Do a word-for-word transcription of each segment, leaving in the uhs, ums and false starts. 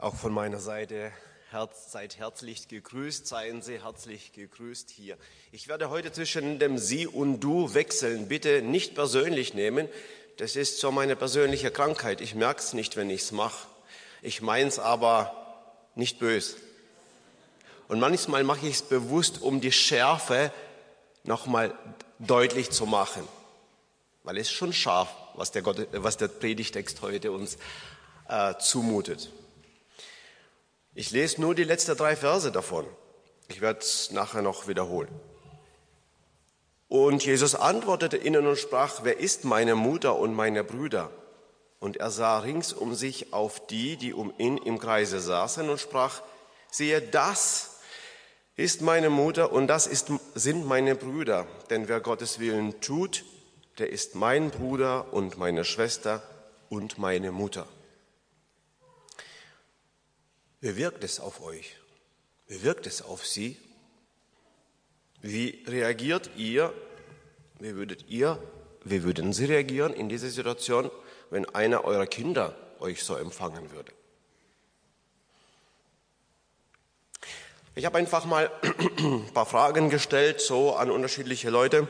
Auch von meiner Seite herz, seid herzlich gegrüßt, seien Sie herzlich gegrüßt hier. Ich werde heute zwischen dem Sie und Du wechseln. Bitte nicht persönlich nehmen, das ist so meine persönliche Krankheit. Ich merke es nicht, wenn ich es mache. Ich meine es aber nicht böse. Und manchmal mache ich es bewusst, um die Schärfe nochmal deutlich zu machen. Weil es schon scharf, was der, Gott, was der Predigtext heute uns äh, zumutet. Ich lese nur die letzten drei Verse davon. Ich werde es nachher noch wiederholen. Und Jesus antwortete ihnen und sprach, wer ist meine Mutter und meine Brüder? Und er sah rings um sich auf die, die um ihn im Kreise saßen und sprach, siehe, das ist meine Mutter und das ist, sind meine Brüder. Denn wer Gottes Willen tut, der ist mein Bruder und meine Schwester und meine Mutter. Wie wirkt es auf euch? Wie wirkt es auf Sie? Wie reagiert ihr? Wie würdet ihr, wie würden Sie reagieren in dieser Situation, wenn einer eurer Kinder euch so empfangen würde? Ich habe einfach mal ein paar Fragen gestellt, so an unterschiedliche Leute.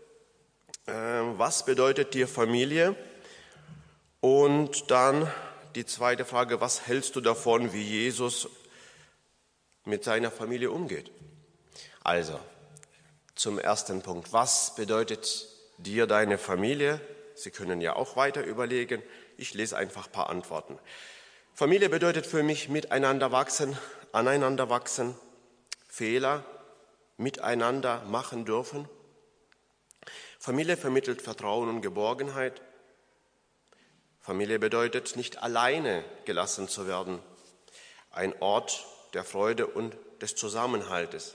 Was bedeutet dir Familie? Und dann die zweite Frage, was hältst du davon, wie Jesus mit seiner Familie umgeht? Also, zum ersten Punkt, was bedeutet dir deine Familie? Sie können ja auch weiter überlegen. Ich lese einfach ein paar Antworten. Familie bedeutet für mich miteinander wachsen, aneinander wachsen, Fehler miteinander machen dürfen. Familie vermittelt Vertrauen und Geborgenheit. Familie bedeutet, nicht alleine gelassen zu werden. Ein Ort der Freude und des Zusammenhaltes.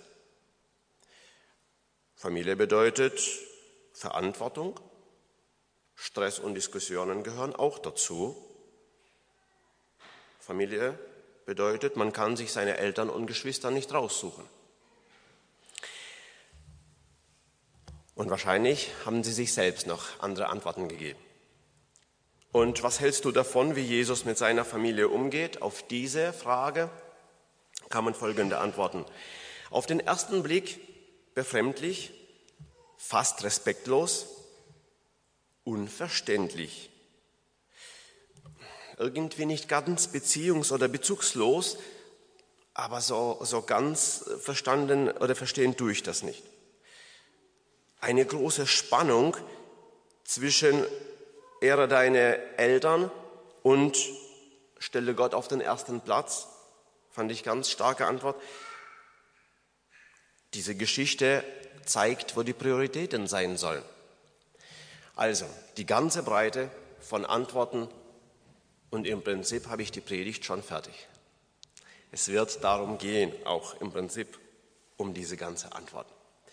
Familie bedeutet Verantwortung. Stress und Diskussionen gehören auch dazu. Familie bedeutet, man kann sich seine Eltern und Geschwister nicht raussuchen. Und wahrscheinlich haben sie sich selbst noch andere Antworten gegeben. Und was hältst du davon, wie Jesus mit seiner Familie umgeht? Auf diese Frage kann man folgende antworten. Auf den ersten Blick befremdlich, fast respektlos, unverständlich. Irgendwie nicht ganz beziehungs- oder bezugslos, aber so, so ganz verstanden oder verstehen tue ich das nicht. Eine große Spannung zwischen ehre deine Eltern und stelle Gott auf den ersten Platz, fand ich ganz starke Antwort. Diese Geschichte zeigt, wo die Prioritäten sein sollen. Also, die ganze Breite von Antworten und im Prinzip habe ich die Predigt schon fertig. Es wird darum gehen, auch im Prinzip um diese ganze Antworten.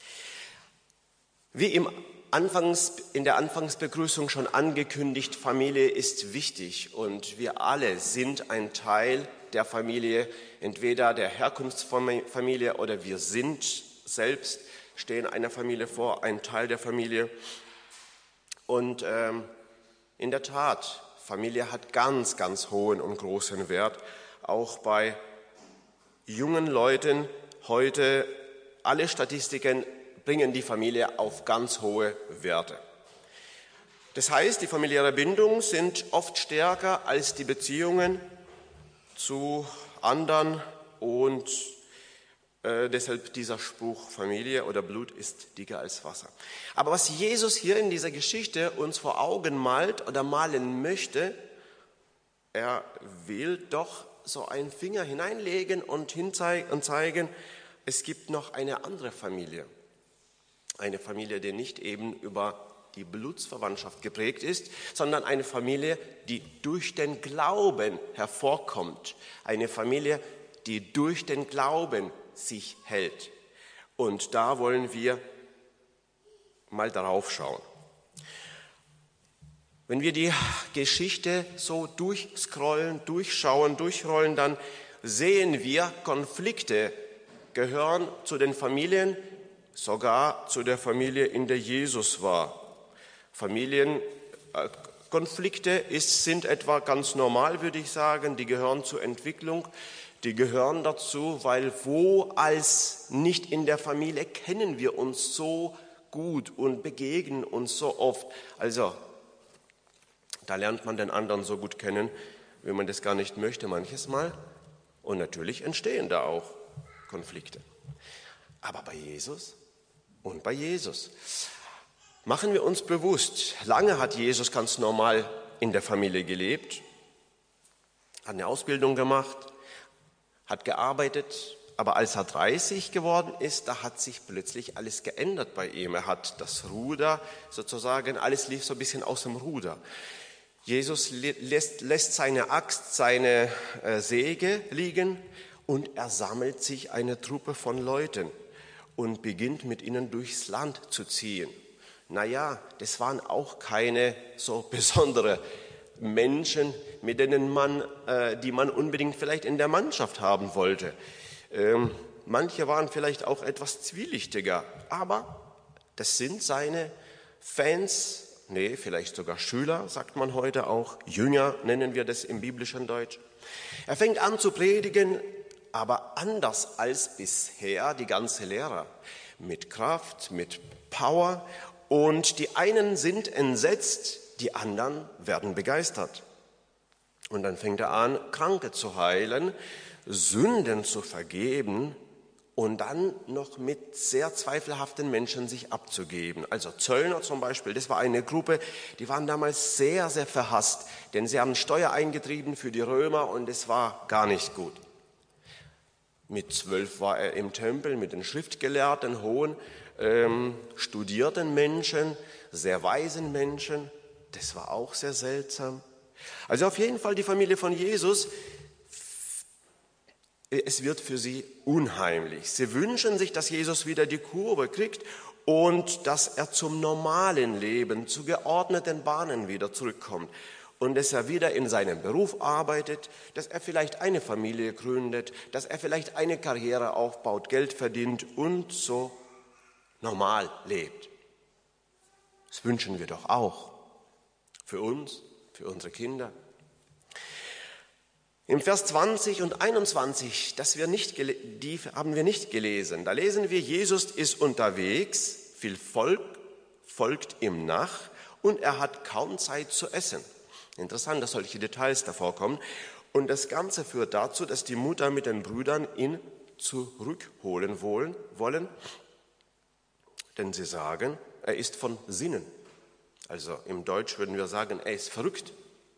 Wie im Anfangs, in der Anfangsbegrüßung schon angekündigt, Familie ist wichtig und wir alle sind ein Teil der Familie, entweder der Herkunftsfamilie oder wir sind selbst, stehen einer Familie vor, ein Teil der Familie. Und ähm, in der Tat, Familie hat ganz, ganz hohen und großen Wert, auch bei jungen Leuten heute. Alle Statistiken bringen die Familie auf ganz hohe Werte. Das heißt, die familiären Bindungen sind oft stärker als die Beziehungen zu anderen und äh, deshalb dieser Spruch, Familie oder Blut ist dicker als Wasser. Aber was Jesus hier in dieser Geschichte uns vor Augen malt oder malen möchte, er will doch so einen Finger hineinlegen und hinzeigen, es gibt noch eine andere Familie. Eine Familie, die nicht eben über die Blutsverwandtschaft geprägt ist, sondern eine Familie, die durch den Glauben hervorkommt. Eine Familie, die durch den Glauben sich hält. Und da wollen wir mal darauf schauen. Wenn wir die Geschichte so durchscrollen, durchschauen, durchrollen, dann sehen wir, Konflikte gehören zu den Familien, sogar zu der Familie, in der Jesus war. Familien, Konflikte ist, sind etwa ganz normal, würde ich sagen. Die gehören zur Entwicklung, die gehören dazu, weil wo als nicht in der Familie kennen wir uns so gut und begegnen uns so oft. Also da lernt man den anderen so gut kennen, wie man das gar nicht möchte manches Mal. Und natürlich entstehen da auch Konflikte. Aber bei Jesus und bei Jesus. Machen wir uns bewusst, lange hat Jesus ganz normal in der Familie gelebt, hat eine Ausbildung gemacht, hat gearbeitet, aber als er dreißig geworden ist, da hat sich plötzlich alles geändert bei ihm. Er hat das Ruder sozusagen, alles lief so ein bisschen aus dem Ruder. Jesus lässt, lässt seine Axt, seine äh, Säge liegen und er sammelt sich eine Truppe von Leuten und beginnt mit ihnen durchs Land zu ziehen. Naja, das waren auch keine so besondere Menschen, mit denen man, äh, die man unbedingt vielleicht in der Mannschaft haben wollte. Ähm, manche waren vielleicht auch etwas zwielichtiger, aber das sind seine Fans, nee, vielleicht sogar Schüler, sagt man heute auch, Jünger nennen wir das im biblischen Deutsch. Er fängt an zu predigen, aber anders als bisher die ganze Lehre, mit Kraft, mit Power. Und die einen sind entsetzt, die anderen werden begeistert. Und dann fängt er an, Kranke zu heilen, Sünden zu vergeben und dann noch mit sehr zweifelhaften Menschen sich abzugeben. Also Zöllner zum Beispiel, das war eine Gruppe, die waren damals sehr, sehr verhasst, denn sie haben Steuer eingetrieben für die Römer und es war gar nicht gut. Mit zwölf war er im Tempel mit den Schriftgelehrten, hohen, ähm, studierten Menschen, sehr weisen Menschen. Das war auch sehr seltsam. Also auf jeden Fall die Familie von Jesus, es wird für sie unheimlich. Sie wünschen sich, dass Jesus wieder die Kurve kriegt und dass er zum normalen Leben, zu geordneten Bahnen wieder zurückkommt. Und dass er wieder in seinem Beruf arbeitet, dass er vielleicht eine Familie gründet, dass er vielleicht eine Karriere aufbaut, Geld verdient und so normal lebt. Das wünschen wir doch auch. Für uns, für unsere Kinder. Im Vers zwanzig und einundzwanzig, das wir nicht, die haben wir nicht gelesen. Da lesen wir, Jesus ist unterwegs, viel Volk folgt ihm nach und er hat kaum Zeit zu essen. Interessant, dass solche Details davor kommen. Und das Ganze führt dazu, dass die Mutter mit den Brüdern ihn zurückholen wollen, wollen, denn sie sagen, er ist von Sinnen. Also im Deutsch würden wir sagen, er ist verrückt.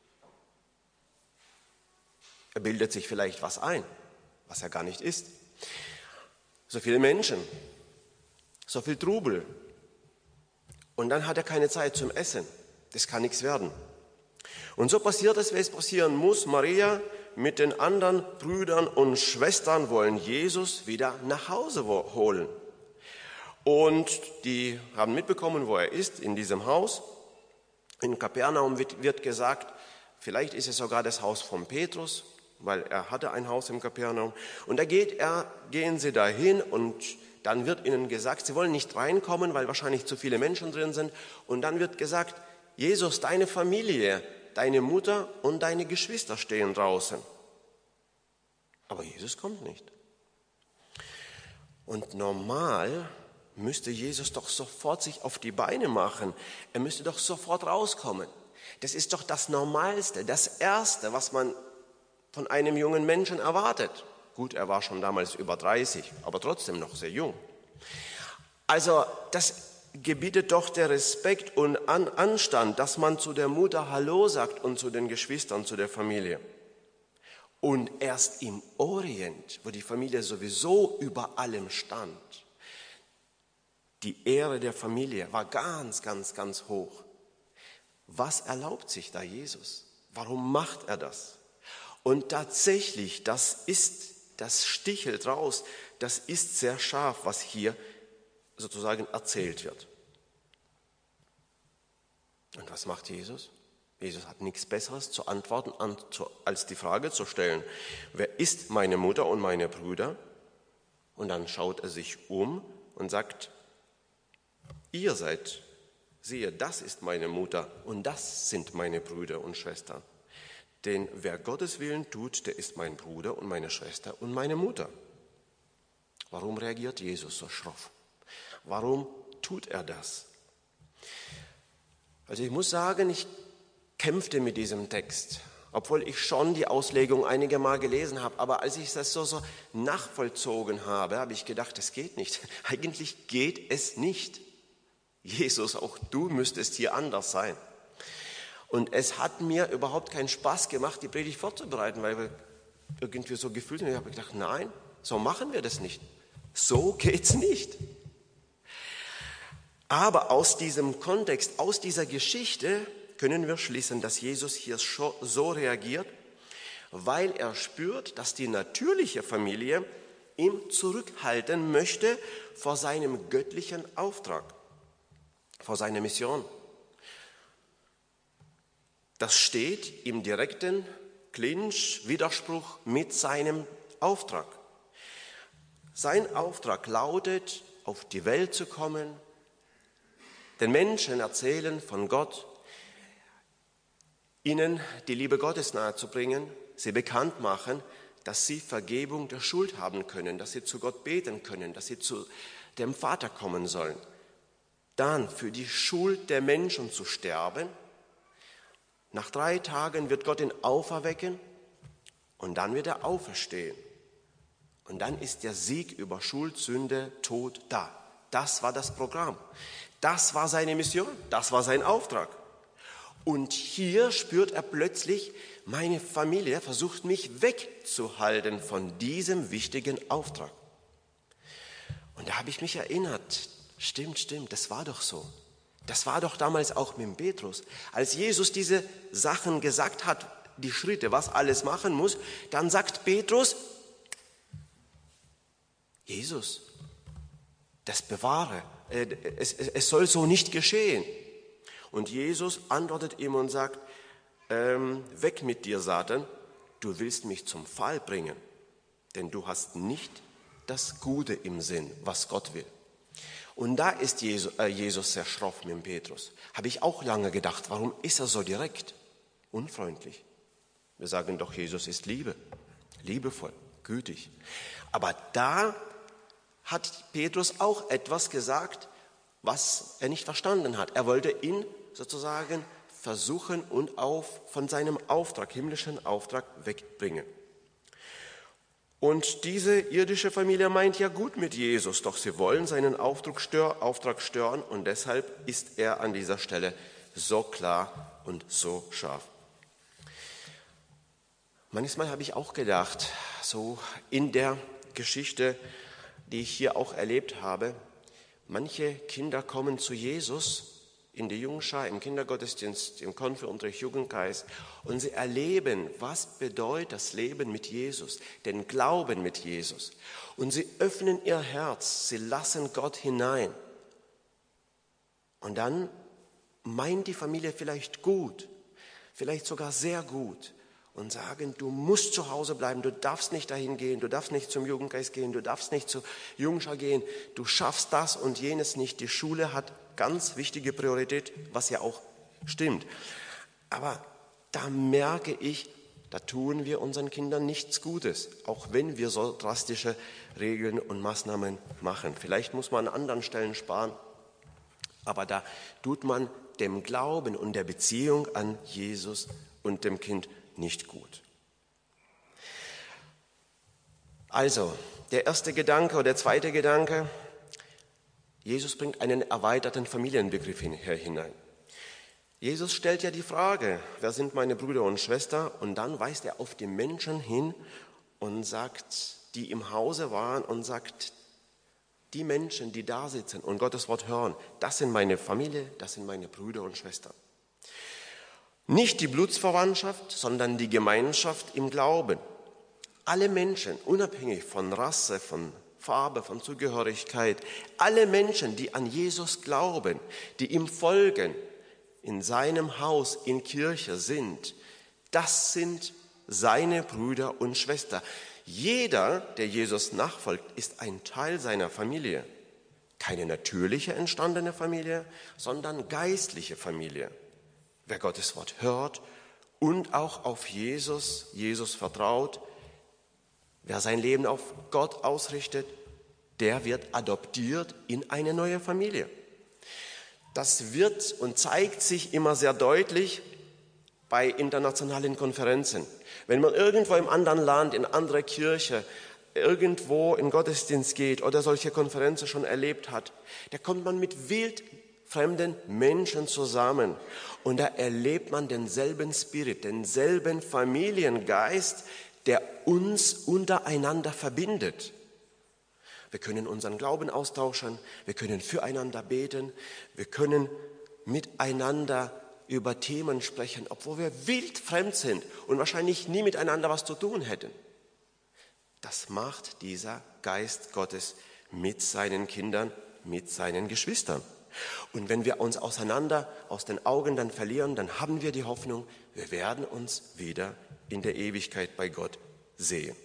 Er bildet sich vielleicht was ein, was er gar nicht ist. So viele Menschen, so viel Trubel. Und dann hat er keine Zeit zum Essen. Das kann nichts werden. Und so passiert es, wie es passieren muss. Maria mit den anderen Brüdern und Schwestern wollen Jesus wieder nach Hause holen. Und die haben mitbekommen, wo er ist, in diesem Haus. In Kapernaum wird, wird gesagt, vielleicht ist es sogar das Haus von Petrus, weil er hatte ein Haus in Kapernaum. Und da geht er, gehen sie dahin und dann wird ihnen gesagt, sie wollen nicht reinkommen, weil wahrscheinlich zu viele Menschen drin sind. Und dann wird gesagt, Jesus, deine Familie, deine Mutter und deine Geschwister stehen draußen. Aber Jesus kommt nicht. Und normal müsste Jesus doch sofort sich auf die Beine machen. Er müsste doch sofort rauskommen. Das ist doch das Normalste, das Erste, was man von einem jungen Menschen erwartet. Gut, er war schon damals über dreißig, aber trotzdem noch sehr jung. Also das gebietet doch der Respekt und Anstand, dass man zu der Mutter Hallo sagt und zu den Geschwistern, zu der Familie. Und erst im Orient, wo die Familie sowieso über allem stand, die Ehre der Familie war ganz, ganz, ganz hoch. Was erlaubt sich da Jesus? Warum macht er das? Und tatsächlich, das ist, das stichelt raus, das ist sehr scharf, was hier sozusagen erzählt wird. Und was macht Jesus? Jesus hat nichts Besseres zu antworten, als die Frage zu stellen, wer ist meine Mutter und meine Brüder? Und dann schaut er sich um und sagt, ihr seid siehe, das ist meine Mutter und das sind meine Brüder und Schwestern. Denn wer Gottes Willen tut, der ist mein Bruder und meine Schwester und meine Mutter. Warum reagiert Jesus so schroff? Warum tut er das? Also ich muss sagen, ich kämpfte mit diesem Text, obwohl ich schon die Auslegung einige Mal gelesen habe. Aber als ich das so, so nachvollzogen habe, habe ich gedacht, das geht nicht. Eigentlich geht es nicht. Jesus, auch du müsstest hier anders sein. Und es hat mir überhaupt keinen Spaß gemacht, die Predigt vorzubereiten, weil wir irgendwie so gefühlt haben. Ich habe gedacht, nein, so machen wir das nicht. So geht's nicht. Aber aus diesem Kontext, aus dieser Geschichte können wir schließen, dass Jesus hier so reagiert, weil er spürt, dass die natürliche Familie ihn zurückhalten möchte vor seinem göttlichen Auftrag, vor seiner Mission. Das steht im direkten Clinch, Widerspruch mit seinem Auftrag. Sein Auftrag lautet, auf die Welt zu kommen, den Menschen erzählen von Gott, ihnen die Liebe Gottes nahezubringen, sie bekannt machen, dass sie Vergebung der Schuld haben können, dass sie zu Gott beten können, dass sie zu dem Vater kommen sollen. Dann für die Schuld der Menschen zu sterben. Nach drei Tagen wird Gott ihn auferwecken und dann wird er auferstehen. Und dann ist der Sieg über Schuld, Sünde, Tod da. Das war das Programm. Das war seine Mission. Das war sein Auftrag. Und hier spürt er plötzlich, meine Familie versucht mich wegzuhalten von diesem wichtigen Auftrag. Und da habe ich mich erinnert, stimmt, stimmt, das war doch so. Das war doch damals auch mit Petrus. Als Jesus diese Sachen gesagt hat, die Schritte, was alles machen muss, dann sagt Petrus, Jesus, das bewahre, äh, es, es soll so nicht geschehen. Und Jesus antwortet ihm und sagt, ähm, weg mit dir, Satan, du willst mich zum Fall bringen, denn du hast nicht das Gute im Sinn, was Gott will. Und da ist Jesus, äh, Jesus sehr schroff mit Petrus. Habe ich auch lange gedacht, warum ist er so direkt, unfreundlich? Wir sagen doch, Jesus ist Liebe, liebevoll, gütig. Aber da hat Petrus auch etwas gesagt, was er nicht verstanden hat. Er wollte ihn sozusagen versuchen und auf, von seinem Auftrag, himmlischen Auftrag wegbringen. Und diese irdische Familie meint ja gut mit Jesus, doch sie wollen seinen Auftrag stören und deshalb ist er an dieser Stelle so klar und so scharf. Manchmal habe ich auch gedacht, so in der Geschichte, die ich hier auch erlebt habe, manche Kinder kommen zu Jesus in die Jungschar, im Kindergottesdienst, im Konfi-Unterricht, Jugendkreis und sie erleben, was bedeutet das Leben mit Jesus, den Glauben mit Jesus. Und sie öffnen ihr Herz, sie lassen Gott hinein. Und dann meint die Familie vielleicht gut, vielleicht sogar sehr gut und sagen, du musst zu Hause bleiben, du darfst nicht dahin gehen, du darfst nicht zum Jugendkreis gehen, du darfst nicht zur Jungschar gehen, du schaffst das und jenes nicht. Die Schule hat ganz wichtige Priorität, was ja auch stimmt. Aber da merke ich, da tun wir unseren Kindern nichts Gutes, auch wenn wir so drastische Regeln und Maßnahmen machen. Vielleicht muss man an anderen Stellen sparen, aber da tut man dem Glauben und der Beziehung an Jesus und dem Kind nicht gut. Also, der erste Gedanke oder der zweite Gedanke, Jesus bringt einen erweiterten Familienbegriff hinein. Jesus stellt ja die Frage, wer sind meine Brüder und Schwestern? Und dann weist er auf die Menschen hin und sagt, die im Hause waren und sagt, die Menschen, die da sitzen und Gottes Wort hören, das sind meine Familie, das sind meine Brüder und Schwestern. Nicht die Blutsverwandtschaft, sondern die Gemeinschaft im Glauben. Alle Menschen, unabhängig von Rasse, von Farbe, von Zugehörigkeit, alle Menschen, die an Jesus glauben, die ihm folgen, in seinem Haus, in Kirche sind, das sind seine Brüder und Schwestern. Jeder, der Jesus nachfolgt, ist ein Teil seiner Familie. Keine natürliche entstandene Familie, sondern geistliche Familie. Wer Gottes Wort hört und auch auf Jesus, Jesus vertraut, wer sein Leben auf Gott ausrichtet, der wird adoptiert in eine neue Familie. Das wird und zeigt sich immer sehr deutlich bei internationalen Konferenzen. Wenn man irgendwo im anderen Land, in andere Kirche, irgendwo in Gottesdienst geht oder solche Konferenzen schon erlebt hat, da kommt man mit wildfremden Menschen zusammen und da erlebt man denselben Spirit, denselben Familiengeist, der uns untereinander verbindet. Wir können unseren Glauben austauschen, wir können füreinander beten, wir können miteinander über Themen sprechen, obwohl wir wildfremd sind und wahrscheinlich nie miteinander was zu tun hätten. Das macht dieser Geist Gottes mit seinen Kindern, mit seinen Geschwistern. Und wenn wir uns auseinander aus den Augen dann verlieren, dann haben wir die Hoffnung, wir werden uns wieder in der Ewigkeit bei Gott sehen.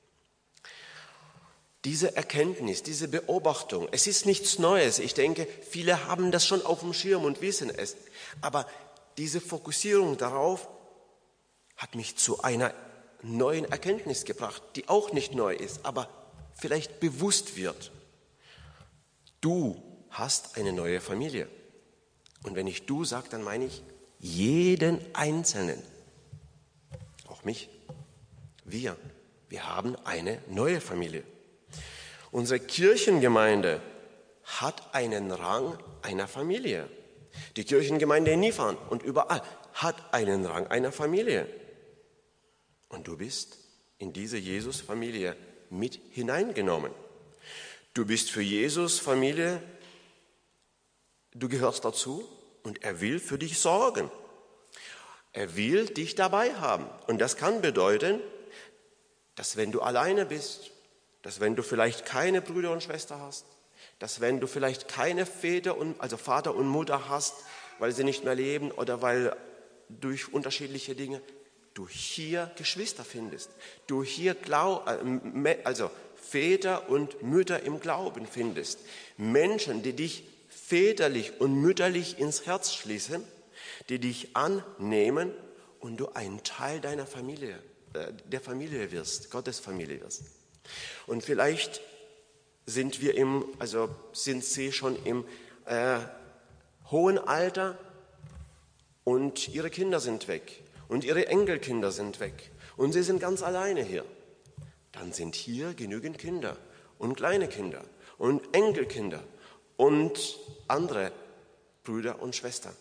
Diese Erkenntnis, diese Beobachtung, es ist nichts Neues. Ich denke, viele haben das schon auf dem Schirm und wissen es. Aber diese Fokussierung darauf hat mich zu einer neuen Erkenntnis gebracht, die auch nicht neu ist, aber vielleicht bewusst wird. Du hast eine neue Familie. Und wenn ich du sage, dann meine ich jeden Einzelnen. Auch mich. Wir. Wir haben eine neue Familie. Unsere Kirchengemeinde hat einen Rang einer Familie. Die Kirchengemeinde in Nifan und überall hat einen Rang einer Familie. Und du bist in diese Jesus-Familie mit hineingenommen. Du bist für Jesus Familie, du gehörst dazu und er will für dich sorgen. Er will dich dabei haben. Und das kann bedeuten, dass wenn du alleine bist, dass wenn du vielleicht keine Brüder und Schwestern hast, dass wenn du vielleicht keine Väter, und, also Vater und Mutter hast, weil sie nicht mehr leben oder weil durch unterschiedliche Dinge, du hier Geschwister findest, du hier Glau, also Väter und Mütter im Glauben findest, Menschen, die dich väterlich und mütterlich ins Herz schließen, die dich annehmen und du ein Teil deiner Familie, der Familie wirst, Gottes Familie wirst. Und vielleicht sind wir im, also sind sie schon im äh, hohen Alter und ihre Kinder sind weg und ihre Enkelkinder sind weg und sie sind ganz alleine hier. Dann sind hier genügend Kinder und kleine Kinder und Enkelkinder und andere Brüder und Schwestern.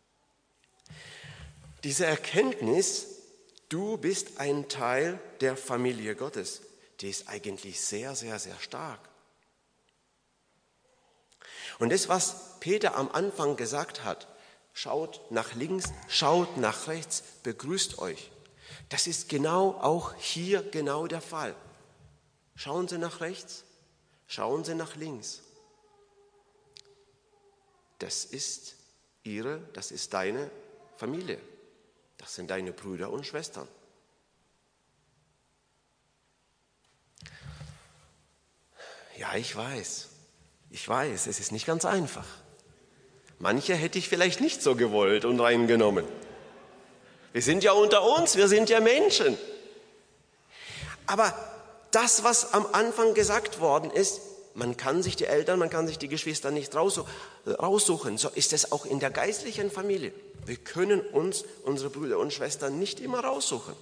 Diese Erkenntnis, du bist ein Teil der Familie Gottes, die ist eigentlich sehr, sehr, sehr stark. Und das, was Peter am Anfang gesagt hat, schaut nach links, schaut nach rechts, begrüßt euch. Das ist genau auch hier genau der Fall. Schauen Sie nach rechts, schauen Sie nach links. Das ist ihre, das ist deine Familie. Das sind deine Brüder und Schwestern. Ja, ich weiß. Ich weiß, es ist nicht ganz einfach. Manche hätte ich vielleicht nicht so gewollt und reingenommen. Wir sind ja unter uns, wir sind ja Menschen. Aber das, was am Anfang gesagt worden ist, man kann sich die Eltern, man kann sich die Geschwister nicht raussuchen. So ist es auch in der geistlichen Familie. Wir können uns unsere Brüder und Schwestern nicht immer raussuchen.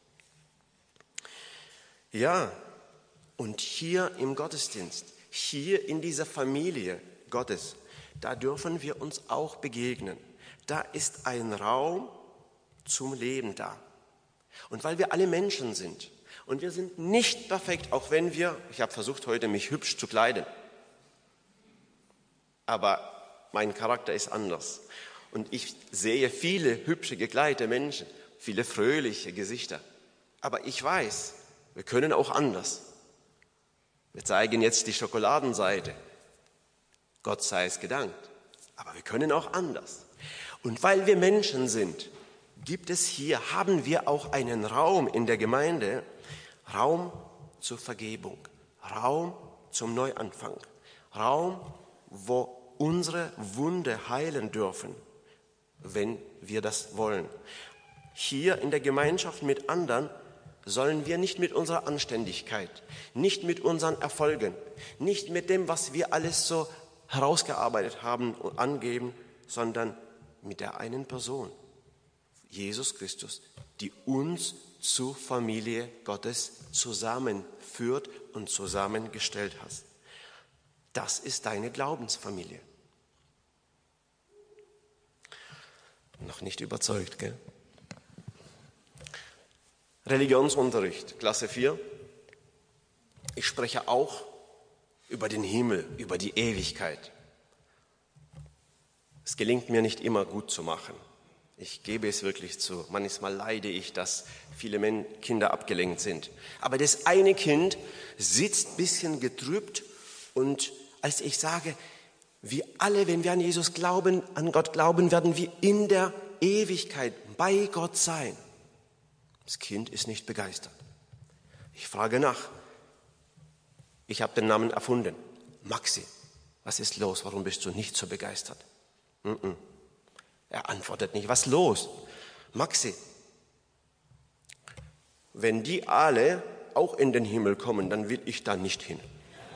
Ja, und hier im Gottesdienst, hier in dieser Familie Gottes, da dürfen wir uns auch begegnen. Da ist ein Raum zum Leben da. Und weil wir alle Menschen sind und wir sind nicht perfekt, auch wenn wir, ich habe versucht heute mich hübsch zu kleiden, aber mein Charakter ist anders. Und ich sehe viele hübsche gekleidete Menschen, viele fröhliche Gesichter. Aber ich weiß, wir können auch anders. Wir zeigen jetzt die Schokoladenseite. Gott sei es gedankt. Aber wir können auch anders. Und weil wir Menschen sind, gibt es hier, haben wir auch einen Raum in der Gemeinde, Raum zur Vergebung, Raum zum Neuanfang, Raum, wo unsere Wunde heilen dürfen, wenn wir das wollen. Hier in der Gemeinschaft mit anderen sollen wir nicht mit unserer Anständigkeit, nicht mit unseren Erfolgen, nicht mit dem, was wir alles so herausgearbeitet haben und angeben, sondern mit der einen Person, Jesus Christus, die uns zur Familie Gottes zusammenführt und zusammengestellt hat. Das ist deine Glaubensfamilie. Noch nicht überzeugt, gell? Religionsunterricht, Klasse vier. Ich spreche auch über den Himmel, über die Ewigkeit. Es gelingt mir nicht immer gut zu machen. Ich gebe es wirklich zu. Manchmal leide ich, dass viele Kinder abgelenkt sind. Aber das eine Kind sitzt ein bisschen getrübt und als ich sage, wir alle, wenn wir an Jesus glauben, an Gott glauben, werden wir in der Ewigkeit bei Gott sein. Das Kind ist nicht begeistert. Ich frage nach. Ich habe den Namen erfunden. Maxi, was ist los? Warum bist du nicht so begeistert? Mm-mm. Er antwortet nicht. Was ist los? Maxi, wenn die alle auch in den Himmel kommen, dann will ich da nicht hin.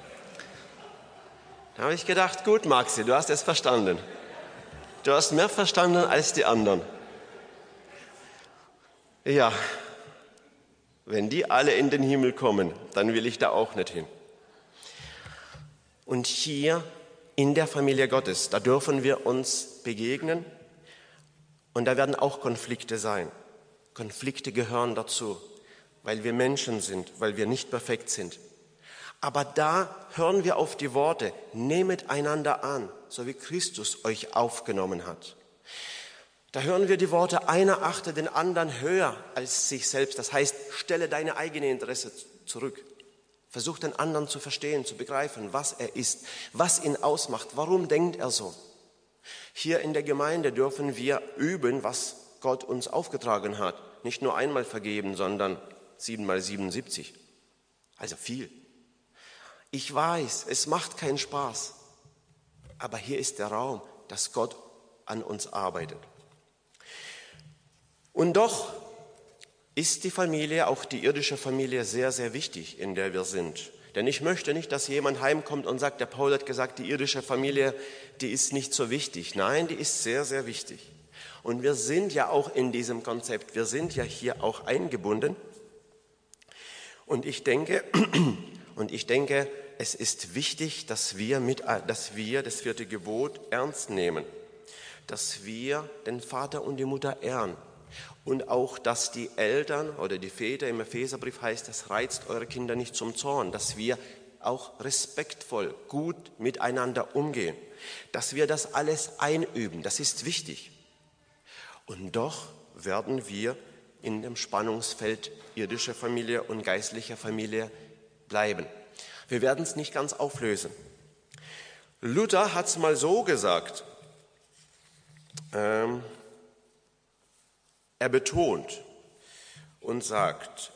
Da habe ich gedacht, gut Maxi, du hast es verstanden. Du hast mehr verstanden als die anderen. Ja, wenn die alle in den Himmel kommen, dann will ich da auch nicht hin. Und hier in der Familie Gottes, da dürfen wir uns begegnen und da werden auch Konflikte sein. Konflikte gehören dazu, weil wir Menschen sind, weil wir nicht perfekt sind. Aber da hören wir auf die Worte, nehmet einander an, so wie Christus euch aufgenommen hat. Da hören wir die Worte, einer achte den anderen höher als sich selbst. Das heißt, stelle deine eigene Interesse zurück. Versuch den anderen zu verstehen, zu begreifen, was er ist, was ihn ausmacht, warum denkt er so. Hier in der Gemeinde dürfen wir üben, was Gott uns aufgetragen hat. Nicht nur einmal vergeben, sondern siebenmal siebenundsiebzig. Also viel. Ich weiß, es macht keinen Spaß, aber hier ist der Raum, dass Gott an uns arbeitet. Und doch ist die Familie, auch die irdische Familie, sehr, sehr wichtig, in der wir sind. Denn ich möchte nicht, dass jemand heimkommt und sagt, der Paul hat gesagt, die irdische Familie, die ist nicht so wichtig. Nein, die ist sehr, sehr wichtig. Und wir sind ja auch in diesem Konzept, wir sind ja hier auch eingebunden. Und ich denke, und ich denke, es ist wichtig, dass wir, mit, dass wir das vierte Gebot ernst nehmen, dass wir den Vater und die Mutter ehren. Und auch, dass die Eltern oder die Väter, im Epheserbrief heißt es, reizt eure Kinder nicht zum Zorn, dass wir auch respektvoll, gut miteinander umgehen, dass wir das alles einüben, das ist wichtig. Und doch werden wir in dem Spannungsfeld irdische Familie und geistliche Familie bleiben. Wir werden es nicht ganz auflösen. Luther hat es mal so gesagt, ähm, er betont und sagt,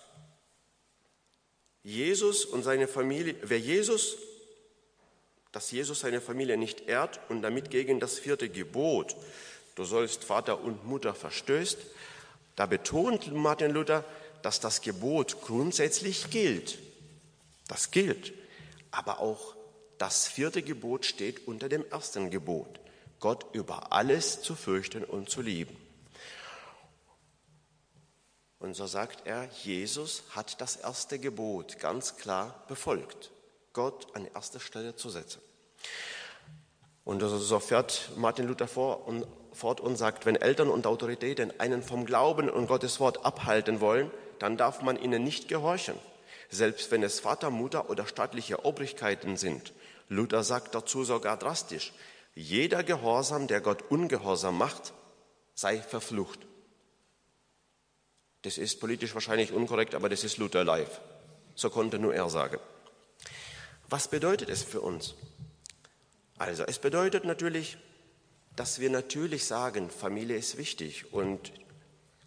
Jesus und seine Familie, wer Jesus, dass Jesus seine Familie nicht ehrt und damit gegen das vierte Gebot, du sollst Vater und Mutter, verstößt, da betont Martin Luther, dass das Gebot grundsätzlich gilt. Das gilt, aber auch das vierte Gebot steht unter dem ersten Gebot, Gott über alles zu fürchten und zu lieben. Und so sagt er, Jesus hat das erste Gebot ganz klar befolgt, Gott an erste Stelle zu setzen. Und so fährt Martin Luther vor und, fort und sagt, wenn Eltern und Autoritäten einen vom Glauben und Gottes Wort abhalten wollen, dann darf man ihnen nicht gehorchen, selbst wenn es Vater, Mutter oder staatliche Obrigkeiten sind. Luther sagt dazu sogar drastisch, jeder Gehorsam, der Gott ungehorsam macht, sei verflucht. Das ist politisch wahrscheinlich unkorrekt, aber das ist Luther live. So konnte nur er sagen. Was bedeutet es für uns? Also es bedeutet natürlich, dass wir natürlich sagen, Familie ist wichtig und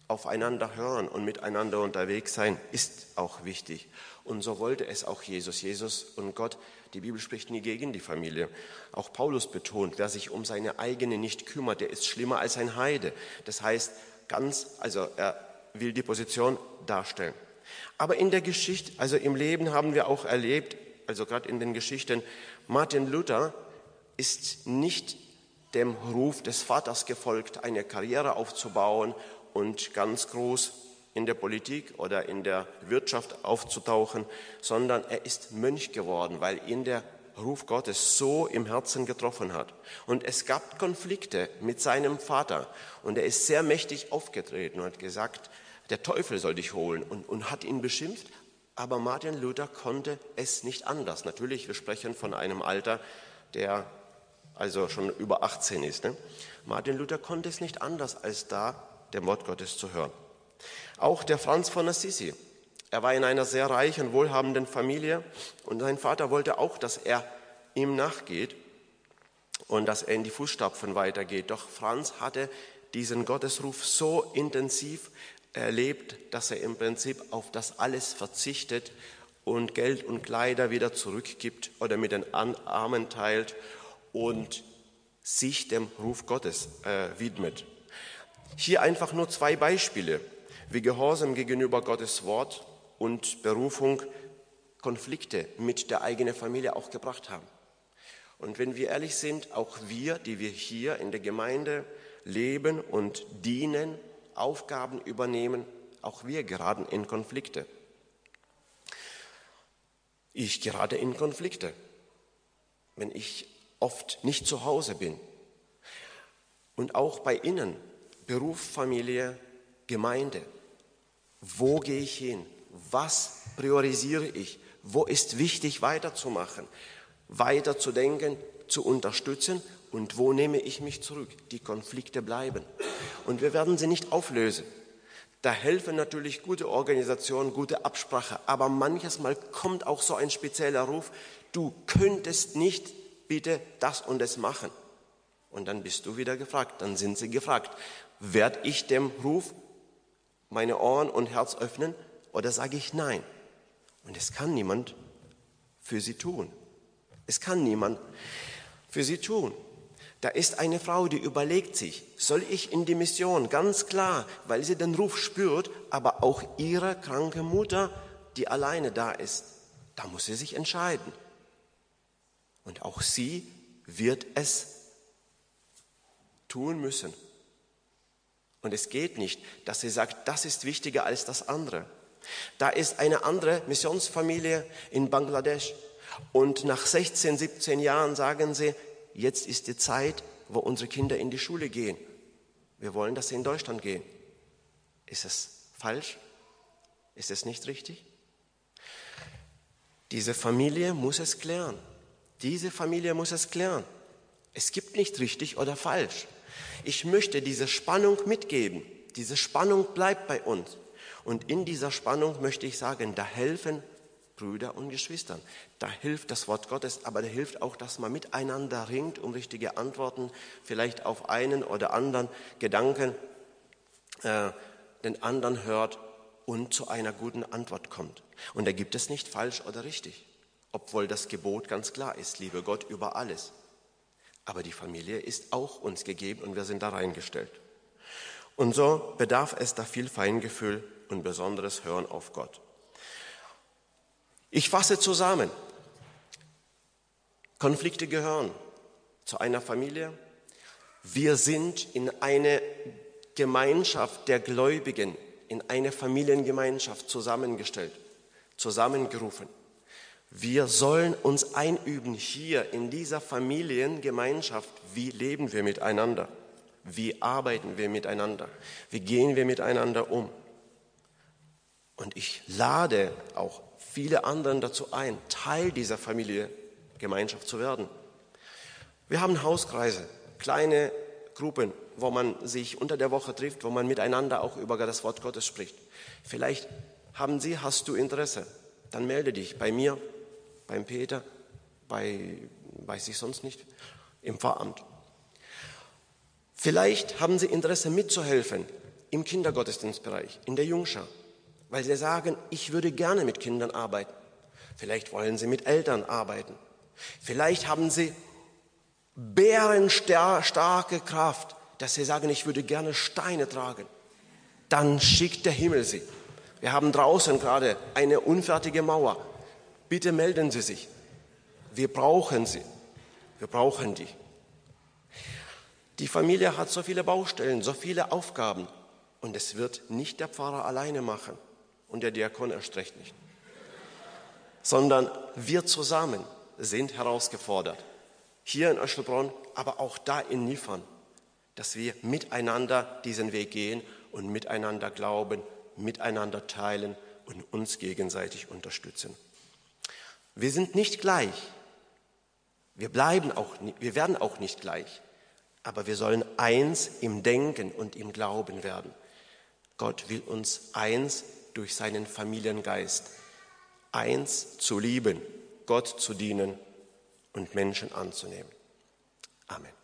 Aufeinander hören und miteinander unterwegs sein ist auch wichtig. Und so wollte es auch Jesus. Jesus und Gott, die Bibel spricht nie gegen die Familie. Auch Paulus betont, wer sich um seine eigene nicht kümmert, der ist schlimmer als ein Heide. Das heißt, ganz, also er will die Position darstellen. Aber in der Geschichte, also im Leben haben wir auch erlebt, also gerade in den Geschichten, Martin Luther ist nicht dem Ruf des Vaters gefolgt, eine Karriere aufzubauen und ganz groß in der Politik oder in der Wirtschaft aufzutauchen, sondern er ist Mönch geworden, weil ihn der Ruf Gottes so im Herzen getroffen hat. Und es gab Konflikte mit seinem Vater und er ist sehr mächtig aufgetreten und hat gesagt, der Teufel soll dich holen und, und hat ihn beschimpft, aber Martin Luther konnte es nicht anders. Natürlich, wir sprechen von einem Alter, der also schon über achtzehn ist. Ne? Martin Luther konnte es nicht anders, als da dem Wort Gottes zu hören. Auch der Franz von Assisi, er war in einer sehr reichen, wohlhabenden Familie und sein Vater wollte auch, dass er ihm nachgeht und dass er in die Fußstapfen weitergeht. Doch Franz hatte diesen Gottesruf so intensiv erlebt, dass er im Prinzip auf das alles verzichtet und Geld und Kleider wieder zurückgibt oder mit den Armen teilt und sich dem Ruf Gottes äh, widmet. Hier einfach nur zwei Beispiele, wie Gehorsam gegenüber Gottes Wort und Berufung Konflikte mit der eigenen Familie auch gebracht haben. Und wenn wir ehrlich sind, auch wir, die wir hier in der Gemeinde leben und dienen, Aufgaben übernehmen, auch wir geraten in Konflikte. Ich gerate in Konflikte, wenn ich oft nicht zu Hause bin. Und auch bei Ihnen, Beruf, Familie, Gemeinde. Wo gehe ich hin? Was priorisiere ich? Wo ist wichtig weiterzumachen, weiterzudenken, zu unterstützen und wo nehme ich mich zurück? Die Konflikte bleiben und wir werden sie nicht auflösen. Da helfen natürlich gute Organisationen, gute Absprache, aber manches Mal kommt auch so ein spezieller Ruf, du könntest nicht bitte das und das machen. Und dann bist du wieder gefragt, dann sind sie gefragt. Werde ich dem Ruf meine Ohren und Herz öffnen oder sage ich nein? Und es kann niemand für sie tun. Es kann niemand für sie tun. Da ist eine Frau, die überlegt sich, soll ich in die Mission? Ganz klar, weil sie den Ruf spürt, aber auch ihre kranke Mutter, die alleine da ist, da muss sie sich entscheiden. Und auch sie wird es tun müssen. Und es geht nicht, dass sie sagt, das ist wichtiger als das andere. Da ist eine andere Missionsfamilie in Bangladesch und nach sechzehn, siebzehn Jahren sagen sie, jetzt ist die Zeit, wo unsere Kinder in die Schule gehen. Wir wollen, dass sie in Deutschland gehen. Ist es falsch? Ist es nicht richtig? Diese Familie muss es klären. Diese Familie muss es klären. Es gibt nicht richtig oder falsch. Ich möchte diese Spannung mitgeben. Diese Spannung bleibt bei uns. Und in dieser Spannung möchte ich sagen, da helfen Brüder und Geschwistern. Da hilft das Wort Gottes, aber da hilft auch, dass man miteinander ringt um richtige Antworten, vielleicht auf einen oder anderen Gedanken äh, den anderen hört und zu einer guten Antwort kommt. Und da gibt es nicht falsch oder richtig, obwohl das Gebot ganz klar ist, liebe Gott über alles. Aber die Familie ist auch uns gegeben und wir sind da reingestellt. Und so bedarf es da viel Feingefühl und besonderes Hören auf Gott. Ich fasse zusammen. Konflikte gehören zu einer Familie. Wir sind in eine Gemeinschaft der Gläubigen, in eine Familiengemeinschaft zusammengestellt, zusammengerufen. Wir sollen uns einüben hier in dieser Familiengemeinschaft. Wie leben wir miteinander? Wie arbeiten wir miteinander? Wie gehen wir miteinander um? Und ich lade auch viele anderen dazu ein, Teil dieser Familiengemeinschaft zu werden. Wir haben Hauskreise, kleine Gruppen, wo man sich unter der Woche trifft, wo man miteinander auch über das Wort Gottes spricht. Vielleicht haben Sie, hast du Interesse, dann melde dich bei mir, beim Peter, bei, weiß ich sonst nicht, im Pfarramt. Vielleicht haben Sie Interesse mitzuhelfen, im Kindergottesdienstbereich, in der Jungschar, weil sie sagen, ich würde gerne mit Kindern arbeiten. Vielleicht wollen sie mit Eltern arbeiten. Vielleicht haben sie bärenstarke Kraft, dass sie sagen, ich würde gerne Steine tragen. Dann schickt der Himmel sie. Wir haben draußen gerade eine unfertige Mauer. Bitte melden Sie sich. Wir brauchen sie. Wir brauchen die. Die Familie hat so viele Baustellen, so viele Aufgaben. Und es wird nicht der Pfarrer alleine machen und der Diakon erst recht nicht. Sondern wir zusammen sind herausgefordert. Hier in Öschelbronn, aber auch da in Niefern, dass wir miteinander diesen Weg gehen und miteinander glauben, miteinander teilen und uns gegenseitig unterstützen. Wir sind nicht gleich. Wir bleiben auch, wir werden auch nicht gleich. Aber wir sollen eins im Denken und im Glauben werden. Gott will uns eins durch seinen Familiengeist. Eins zu lieben, Gott zu dienen und Menschen anzunehmen. Amen.